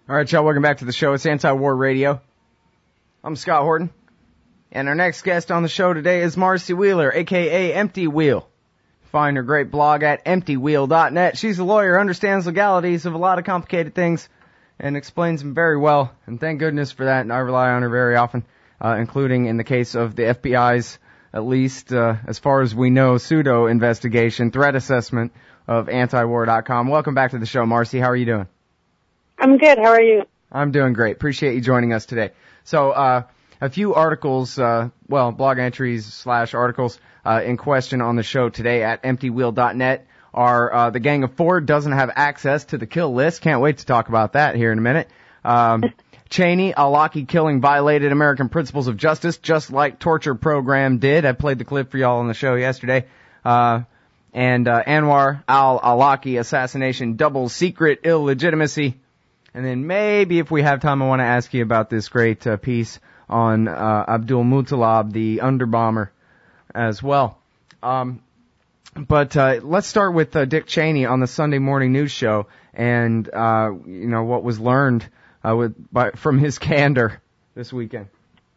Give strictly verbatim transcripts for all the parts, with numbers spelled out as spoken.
All right, y'all, welcome back to the show. It's Anti-War Radio. I'm Scott Horton, and our next guest on the show today is Marcy Wheeler, a k a. Empty Wheel. Find her great blog at empty wheel dot net. She's a lawyer, understands legalities of a lot of complicated things, and explains them very well, and thank goodness for that, and I rely on her very often, uh, including in the case of the F B I's, at least uh, as far as we know, pseudo-investigation, threat assessment of anti war dot com. Welcome back to the show, Marcy. How are you doing? I'm good. How are you? I'm doing great. Appreciate you joining us today. So, uh, a few articles, uh, well, blog entries slash articles, uh, in question on the show today at empty wheel dot net are, uh, the Gang of Four doesn't have access to the kill list. Can't wait to talk about that here in a minute. Um, Cheney, Al-Awlaki killing violated American principles of justice, just like torture program did. I played the clip for y'all on the show yesterday. Uh, and, uh, Anwar al-Awlaki assassination, double secret illegitimacy. And then maybe if we have time, I want to ask you about this great uh, piece on uh, Abdul Muttalib, the underbomber, as well. Um, but uh, let's start with uh, Dick Cheney on the Sunday morning news show, and uh, you know what was learned uh, with by, from his candor this weekend.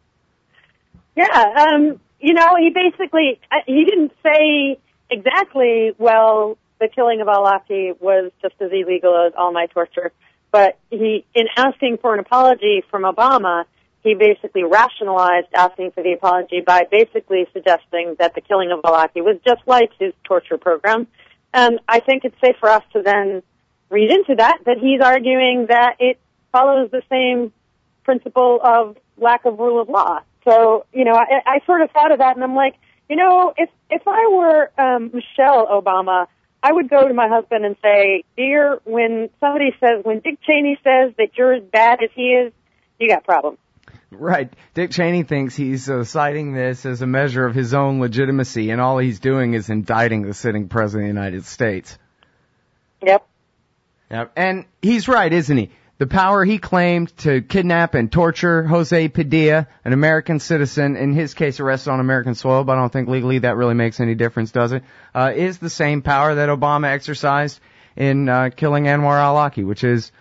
Yeah, um, you know, he basically he didn't say exactly. Well, the killing of al-Awlaki was just as illegal as all my torture. But he, in asking for an apology from Obama, he basically rationalized asking for the apology by basically suggesting that the killing of al-Awlaki was just like his torture program. And I think it's safe for us to then read into that, that he's arguing that it follows the same principle of lack of rule of law. So, you know, I, I sort of thought of that, and I'm like, you know, if, if I were um, Michelle Obama, I would go to my husband and say, dear, when somebody says, when Dick Cheney says that you're as bad as he is, you got problems. Right. Dick Cheney thinks he's uh, citing this as a measure of his own legitimacy, and all he's doing is indicting the sitting president of the United States. Yep. Yep. And he's right, isn't he? The power he claimed to kidnap and torture Jose Padilla, an American citizen, in his case arrested on American soil, but I don't think legally that really makes any difference, does it? Uh, is the same power that Obama exercised in uh, killing Anwar al-Awlaki, which is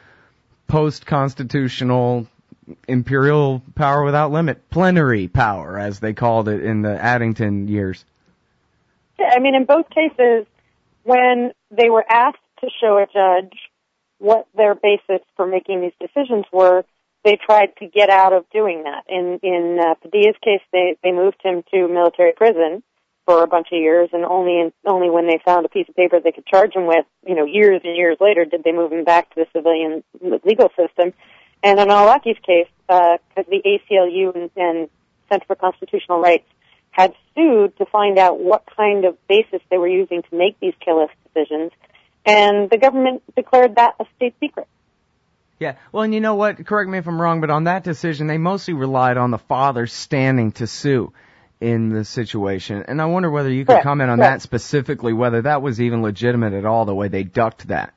post-constitutional imperial power without limit, plenary power, as they called it in the Addington years. Yeah, I mean, in both cases, when they were asked to show a judge what their basis for making these decisions were, they tried to get out of doing that. In in uh, Padilla's case, they they moved him to military prison for a bunch of years, and only in, only when they found a piece of paper they could charge him with, you know, years and years later, did they move him back to the civilian legal system. And in al-Awlaki's case, because uh, the A C L U and, and Center for Constitutional Rights had sued to find out what kind of basis they were using to make these kill list decisions, and the government declared that a state secret. Yeah, well, and you know what? Correct me if I'm wrong, but on that decision, they mostly relied on the father standing to sue in the situation. And I wonder whether you could Correct. comment on Correct. that specifically, whether that was even legitimate at all, the way they ducked that.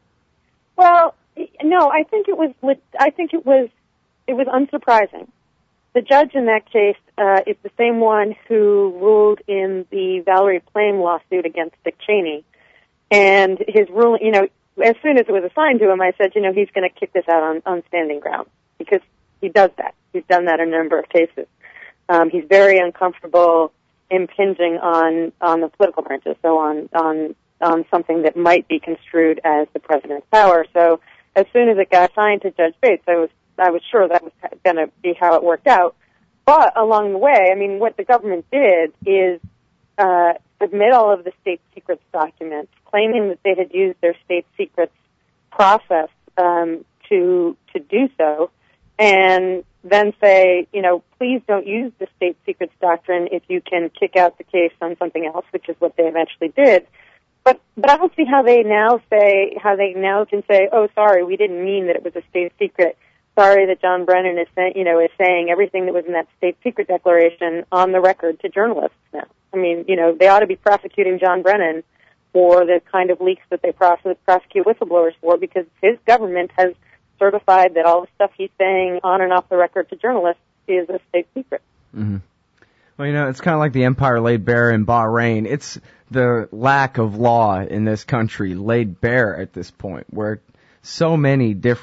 Well, no, I think it was. I think it was. It was unsurprising. The judge in that case uh, is the same one who ruled in the Valerie Plame lawsuit against Dick Cheney. And his ruling, you know, as soon as it was assigned to him, I said, you know, he's going to kick this out on, on standing ground, because he does that. He's done that in a number of cases. Um, he's very uncomfortable impinging on, on the political branches, so on, on, on something that might be construed as the president's power. So as soon as it got assigned to Judge Bates, I was, I was sure that was going to be how it worked out. But along the way, I mean, what the government did is, uh, submit all of the state secrets documents, claiming that they had used their state secrets process um, to to do so, and then say, you know, please don't use the state secrets doctrine if you can kick out the case on something else, which is what they eventually did. But but I don't see how they now say how they now can say, oh, sorry, we didn't mean that it was a state secret. Sorry that John Brennan is saying, you know, is saying everything that was in that state secret declaration on the record to journalists now. I mean, you know, they ought to be prosecuting John Brennan for the kind of leaks that they prosecute, prosecute whistleblowers for, because his government has certified that all the stuff he's saying on and off the record to journalists is a state secret. Mm-hmm. Well, you know, it's kind of like the empire laid bare in Bahrain. It's the lack of law in this country laid bare at this point, where so many different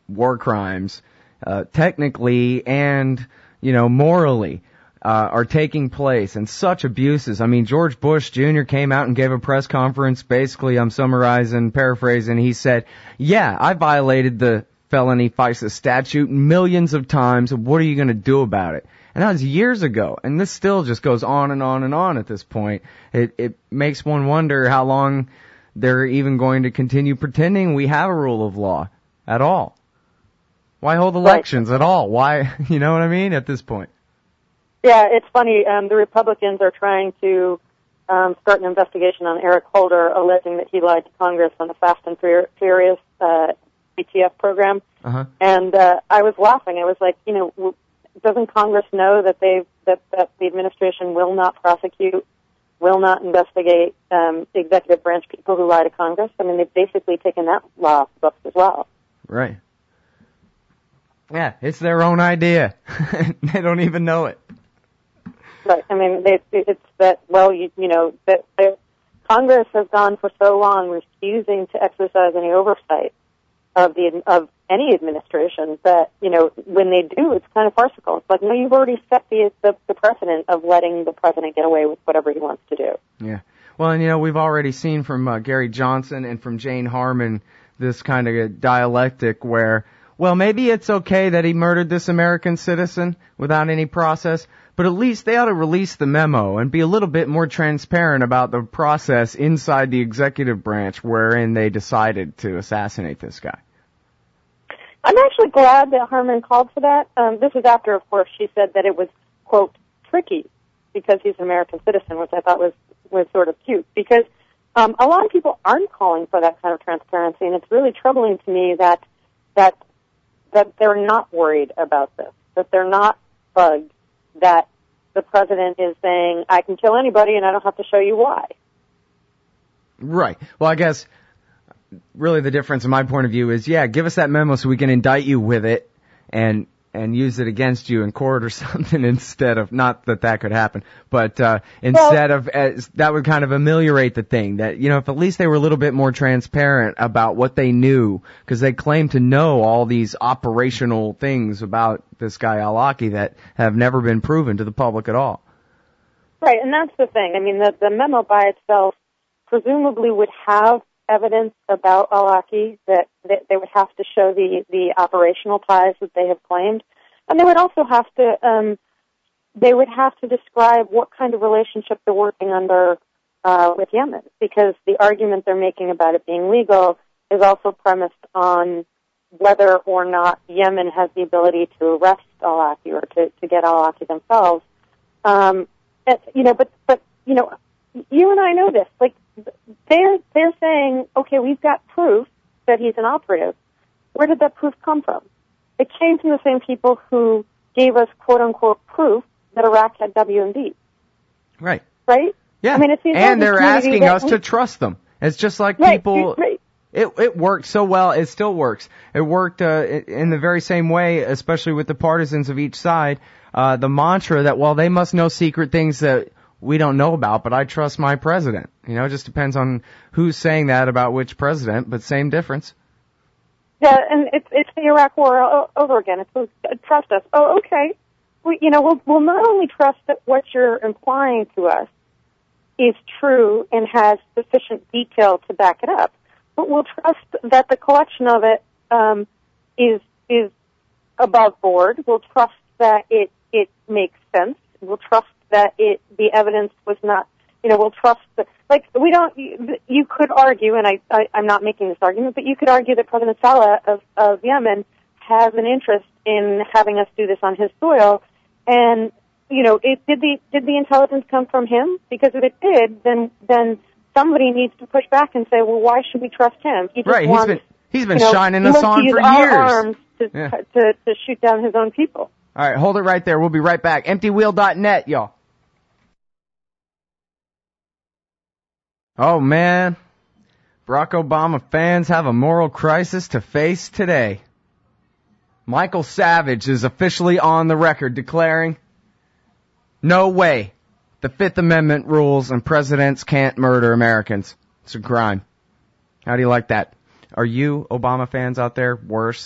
war crimes, uh, technically and, you know, morally, uh, are taking place, and such abuses. I mean, George Bush Junior came out and gave a press conference. Basically, I'm summarizing, paraphrasing. He said, yeah, I violated the felony FISA statute millions of times. What are you going to do about it? And that was years ago. And this still just goes on and on and on at this point. It, it makes one wonder how long they're even going to continue pretending we have a rule of law at all. Why hold elections right. at all? Why, you know what I mean, at this point? Yeah, it's funny. Um, the Republicans are trying to um, start an investigation on Eric Holder, alleging that he lied to Congress on the Fast and Furious uh, A T F program. Uh-huh. And uh, I was laughing. I was like, you know, doesn't Congress know that they that, that the administration will not prosecute, will not investigate um, executive branch people who lie to Congress? I mean, they've basically taken that law off the books as well. Right. Yeah, it's their own idea. They don't even know it. Right. I mean, they, it's that, well, you, you know, that Congress has gone for so long refusing to exercise any oversight of the of any administration that, you know, when they do, it's kind of farcical. It's like, no, you've already set the, the, the precedent of letting the president get away with whatever he wants to do. Yeah. Well, and, you know, we've already seen from uh, Gary Johnson and from Jane Harman this kind of dialectic where, well, maybe it's okay that he murdered this American citizen without any process, but at least they ought to release the memo and be a little bit more transparent about the process inside the executive branch wherein they decided to assassinate this guy. I'm actually glad that Harman called for that. Um, this is after, of course, she said that it was, quote, tricky because he's an American citizen, which I thought was, was sort of cute. Because um, a lot of people aren't calling for that kind of transparency, and it's really troubling to me that that that they're not worried about this, that they're not bugged, that the president is saying, I can kill anybody and I don't have to show you why. Right. Well, I guess really the difference in my point of view is, yeah, give us that memo so we can indict you with it and and use it against you in court or something instead of, not that that could happen, but uh instead well, of, as, that would kind of ameliorate the thing. That, you know, if at least they were a little bit more transparent about what they knew, because they claim to know all these operational things about this guy al-Awlaki that have never been proven to the public at all. Right, and that's the thing. I mean, the, the memo by itself presumably would have evidence about al-Awlaki, that, that they would have to show the, the operational ties that they have claimed. And they would also have to, um, they would have to describe what kind of relationship they're working under, uh, with Yemen, because the argument they're making about it being legal is also premised on whether or not Yemen has the ability to arrest al-Awlaki or to, to get al-Awlaki themselves. Um, you know, but, but, you know, you and I know this, like, They're they're saying, okay, we've got proof that he's an operative. Where did that proof come from? It came from the same people who gave us quote unquote proof that Iraq had W M D. Right. Right? Yeah. I mean, it's and they're asking us we, to trust them. It's just like right, people. Right. It it worked so well. It still works. It worked uh, in the very same way, especially with the partisans of each side. Uh, the mantra that, well, they must know secret things that we don't know about, but I trust my president. You know, it just depends on who's saying that about which president, but same difference. Yeah, and it's it's the Iraq War over again. It's uh, trust us. Oh, okay. We, you know, we'll we'll not only trust that what you're implying to us is true and has sufficient detail to back it up, but we'll trust that the collection of it um, is is above board. We'll trust that it it makes sense. We'll trust that it, the evidence was not, you know, we'll trust the, like, we don't, you, you could argue, and I, I, I'm not making this argument, but you could argue that President Saleh of, of Yemen has an interest in having us do this on his soil, and, you know, it, did the, did the intelligence come from him? Because if it did, then, then somebody needs to push back and say, well, why should we trust him? He just right, wants, he's been, he's been you know, shining us on for our years. Arms to, yeah. to, to shoot down his own people. All right, hold it right there. We'll be right back. empty wheel dot net, y'all. Oh, man. Barack Obama fans have a moral crisis to face today. Michael Savage is officially on the record declaring, no way. The Fifth Amendment rules and presidents can't murder Americans. It's a crime. How do you like that? Are you, Obama fans out there, worse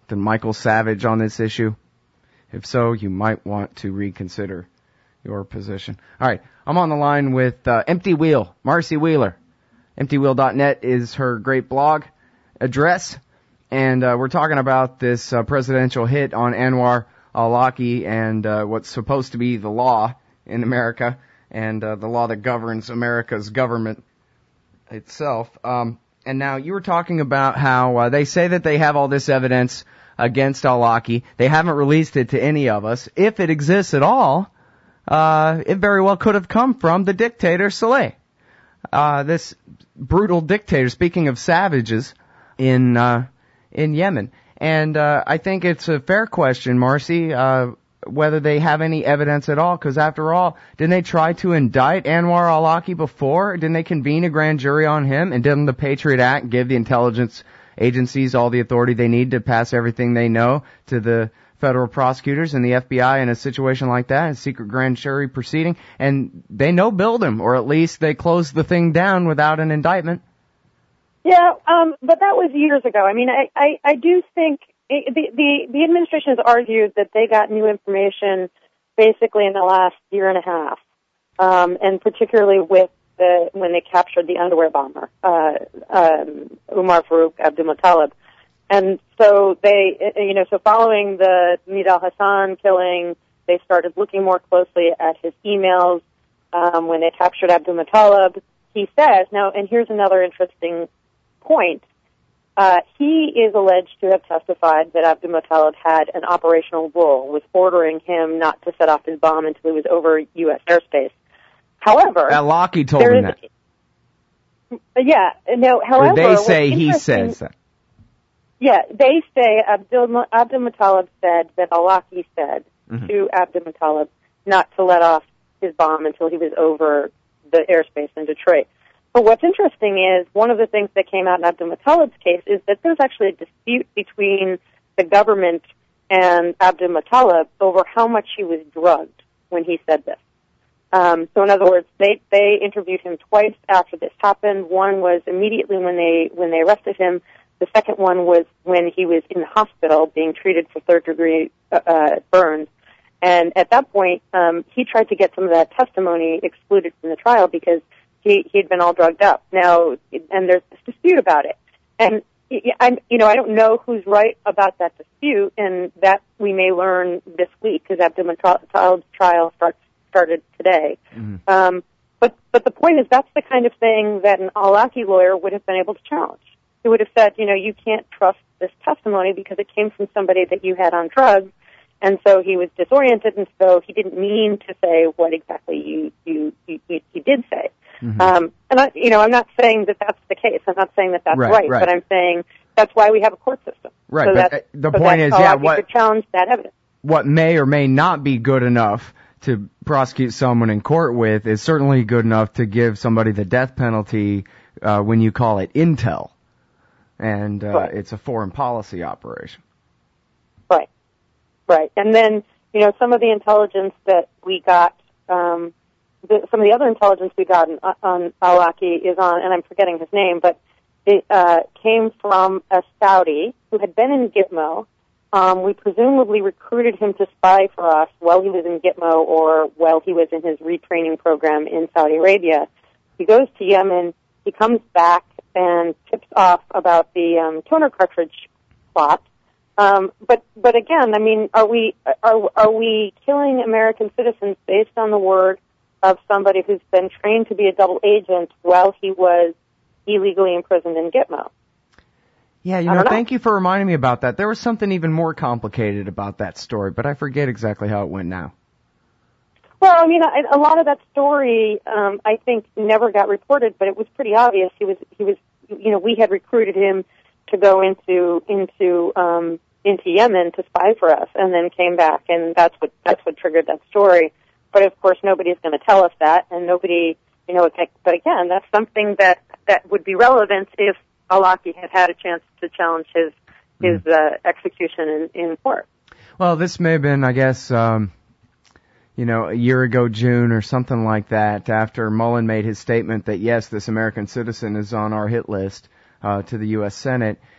than Michael Savage on this issue? If so, you might want to reconsider your position. All right, I'm on the line with uh, Empty Wheel, Marcy Wheeler. empty wheel dot net is her great blog address, and uh, we're talking about this uh, presidential hit on Anwar al-Awlaki and uh, what's supposed to be the law in America and uh, the law that governs America's government itself. Um, and now you were talking about how uh, they say that they have all this evidence against al-Awlaki. They haven't released it to any of us. If it exists at all, uh, it very well could have come from the dictator Saleh. Uh, this brutal dictator, speaking of savages, in, uh, in Yemen. And, uh, I think it's a fair question, Marcy, uh, whether they have any evidence at all, because after all, didn't they try to indict Anwar al-Awlaki before? Didn't they convene a grand jury on him? And didn't the Patriot Act give the intelligence agencies all the authority they need to pass everything they know to the federal prosecutors and the F B I in a situation like that, a secret grand jury proceeding? And they no billed him, or at least they closed the thing down without an indictment. Yeah, um, but that was years ago. I mean, I, I, I do think it, the, the, the administration has argued that they got new information basically in the last year and a half, um, and particularly with the, when they captured the underwear bomber, uh, um, Umar Farouk Abdulmuttalib. And so they, you know, so following the Nidal Hassan killing, they started looking more closely at his emails. Um, when they captured Abdulmuttalib, he says, now, and here's another interesting point, uh, he is alleged to have testified that Abdulmuttalib had an operational role, was ordering him not to set off his bomb until he was over U S airspace. However, al-Awlaki told him that. Yeah, no, however, or they say he says that. Yeah, they say Abdul, Abdulmuttalib said that al-Awlaki said mm-hmm. to Abdulmuttalib not to let off his bomb until he was over the airspace in Detroit. But what's interesting is one of the things that came out in Abdulmuttalib's case is that there's actually a dispute between the government and Abdulmuttalib over how much he was drugged when he said this. Um, so in other words, they, they interviewed him twice after this happened. One was immediately when they, when they arrested him. The second one was when he was in the hospital being treated for third degree, uh, burns. And at that point, um, he tried to get some of that testimony excluded from the trial because he, he'd been all drugged up. Now, and there's this dispute about it. And, I'm, you know, I don't know who's right about that dispute, and that we may learn this week because Abdulmuttalib's trial starts started today. Mm-hmm. Um, but, but the point is that's the kind of thing that an al-Awlaki lawyer would have been able to challenge. He would have said, you know, you can't trust this testimony because it came from somebody that you had on drugs, and so he was disoriented, and so he didn't mean to say what exactly you, you, you, you he did say. Mm-hmm. Um, and I, you know, I'm not saying that that's the case. I'm not saying that that's right, right, right. But I'm saying that's why we have a court system. Right, so but that, the so point is, yeah, what, could challenge that evidence. What may or may not be good enough to prosecute someone in court with is certainly good enough to give somebody the death penalty uh, when you call it intel. And uh, right. It's a foreign policy operation. Right, right. And then, you know, some of the intelligence that we got, um, the, some of the other intelligence we got on, on al-Awlaki is on, and I'm forgetting his name, but it uh, came from a Saudi who had been in Gitmo. Um, we presumably recruited him to spy for us while he was in Gitmo or while he was in his retraining program in Saudi Arabia. He goes to Yemen, he comes back and tips off about the um, toner cartridge plot. Um, but but again, I mean, are we are are we killing American citizens based on the word of somebody who's been trained to be a double agent while he was illegally imprisoned in Gitmo? Yeah, you know, know, thank you for reminding me about that. There was something even more complicated about that story, but I forget exactly how it went now. Well, I mean, a lot of that story, um, I think, never got reported, but it was pretty obvious. He was, he was, you know, we had recruited him to go into into um, into Yemen to spy for us, and then came back, and that's what that's what triggered that story. But of course, nobody's going to tell us that, and nobody, you know. But again, that's something that that would be relevant if al-Awlaki had had a chance to challenge his his uh, execution in, in court. Well, this may have been, I guess, um, you know, a year ago, June or something like that, after Mullen made his statement that, yes, this American citizen is on our hit list uh, to the U S Senate.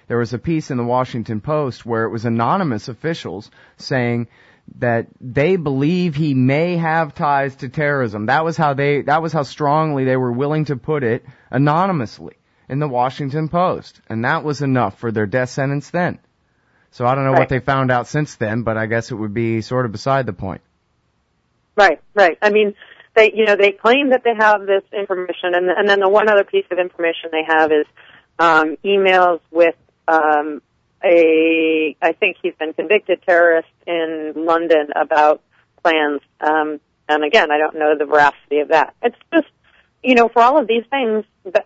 there was a piece in the Washington Post where it was anonymous officials saying that they believe he may have ties to terrorism. That was how they, that was how strongly they were willing to put it anonymously in the Washington Post. And that was enough for their death sentence then. So I don't know right. what they found out since then, but I guess it would be sort of beside the point. Right, right. I mean, they, you know, they claim that they have this information, and, and then the one other piece of information they have is um, emails with um, a, I think he's been convicted terrorist in London about plans. Um, and again, I don't know the veracity of that. It's just, you know, for all of these things,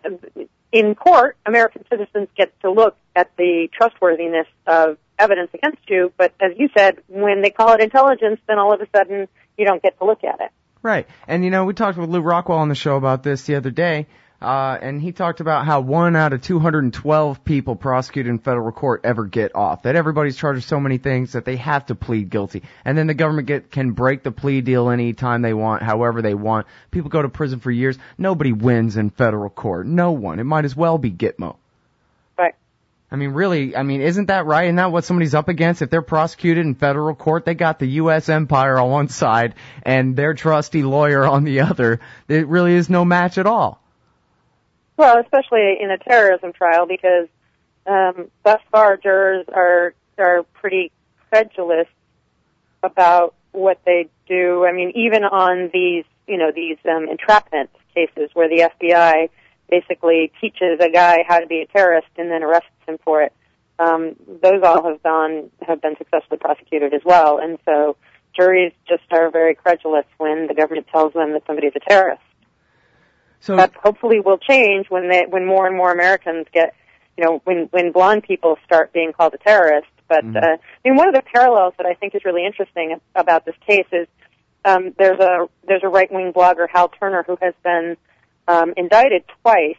in court, American citizens get to look at the trustworthiness of evidence against you, but as you said, when they call it intelligence, then all of a sudden you don't get to look at it. Right. And, you know, we talked with Lou Rockwell on the show about this the other day, uh, and he talked about how one out of two hundred twelve people prosecuted in federal court ever get off, that everybody's charged with so many things that they have to plead guilty. And then the government get, can break the plea deal any time they want, however they want. People go to prison for years. Nobody wins in federal court. No one. It might as well be Gitmo. Right. I mean, really, I mean, isn't that right? Isn't that what somebody's up against? If they're prosecuted in federal court, they got the U S empire on one side and their trusty lawyer on the other. It really is no match at all. Well, especially in a terrorism trial, because um, thus far jurors are are pretty credulous about what they do. I mean, even on these, you know, these um, entrapment cases where the F B I basically teaches a guy how to be a terrorist and then arrests him for it. Um, those all have gone, have been successfully prosecuted as well. And so juries just are very credulous when the government tells them that somebody is a terrorist. So that hopefully will change when they, when more and more Americans get, you know, when, when blonde people start being called a terrorist. But, mm-hmm. uh, I mean, one of the parallels that I think is really interesting about this case is, um, there's a, there's a right-wing blogger, Hal Turner, who has been Um, indicted twice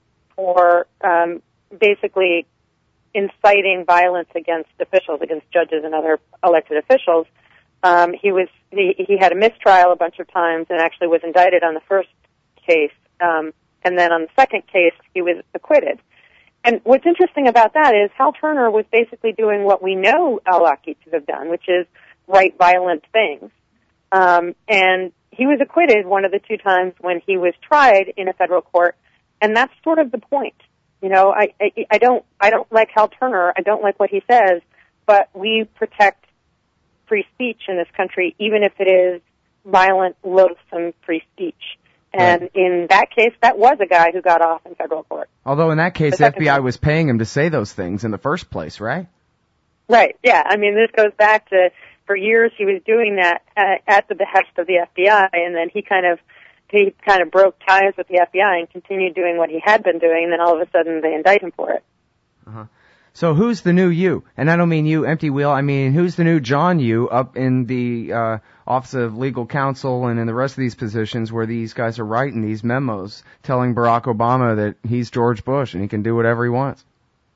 for um, basically inciting violence against officials, against judges and other elected officials. Um, he was he, he had a mistrial a bunch of times and actually was indicted on the first case, um, and then on the second case he was acquitted. And what's interesting about that is Hal Turner was basically doing what we know al-Awlaki to have done, which is write violent things. Um, and he was acquitted one of the two times when he was tried in a federal court, and that's sort of the point. You know, I, I, I don't, I don't like Hal Turner. I don't like what he says, but we protect free speech in this country, even if it is violent, loathsome free speech. And right. in that case, that was a guy who got off in federal court. Although in that case, the F B I was paying him to say those things in the first place, right? Right. Yeah. I mean, this goes back to, for years he was doing that uh, at the behest of the F B I, and then he kind of he kind of broke ties with the F B I and continued doing what he had been doing, and then all of a sudden they indict him for it. Uh-huh. So who's the new you? And I don't mean you, Empty Wheel. I mean, who's the new John Yoo up in the uh, Office of Legal Counsel and in the rest of these positions where these guys are writing these memos telling Barack Obama that he's George Bush and he can do whatever he wants?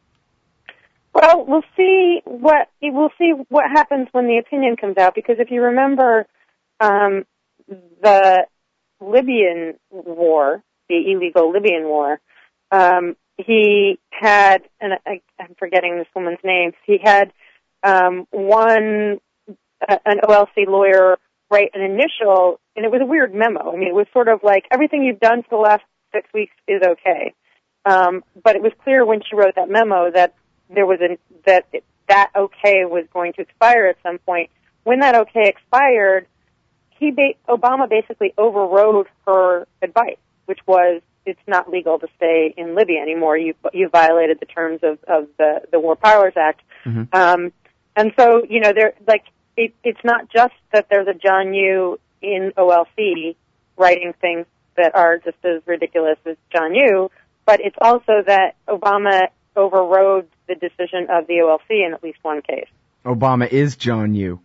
Well, we'll see what we'll see what happens when the opinion comes out, because if you remember um, the Libyan war, the illegal Libyan war, um, he had, and I, I'm forgetting this woman's name, he had um, one, uh, an O L C lawyer write an initial, and it was a weird memo. I mean, it was sort of like, everything you've done for the last six weeks is okay. Um, but it was clear when she wrote that memo that there was a, that that okay was going to expire at some point. When that okay expired, he ba- Obama basically overrode her advice, which was, it's not legal to stay in Libya anymore. You you violated the terms of, of the, the War Powers Act. Mm-hmm. Um, and so, you know, there like it, it's not just that there's a John Yoo in O L C writing things that are just as ridiculous as John Yoo, but it's also that Obama overrode the decision of the O L C in at least one case. Obama is John Yoo.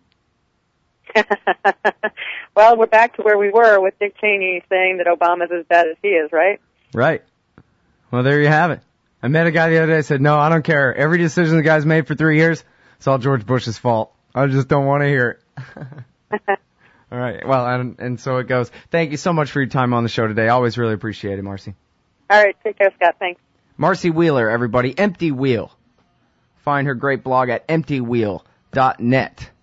Well, we're back to where we were with Dick Cheney saying that Obama's as bad as he is, right? Right. Well, there you have it. I met a guy the other day that said, no, I don't care. Every decision the guy's made for three years, it's all George Bush's fault. I just don't want to hear it. All right. Well, and, and so it goes. Thank you so much for your time on the show today. Always really appreciate it, Marcy. All right. Take care, Scott. Thanks. Marcy Wheeler, everybody. Empty Wheel. find her great blog at empty wheel dot net.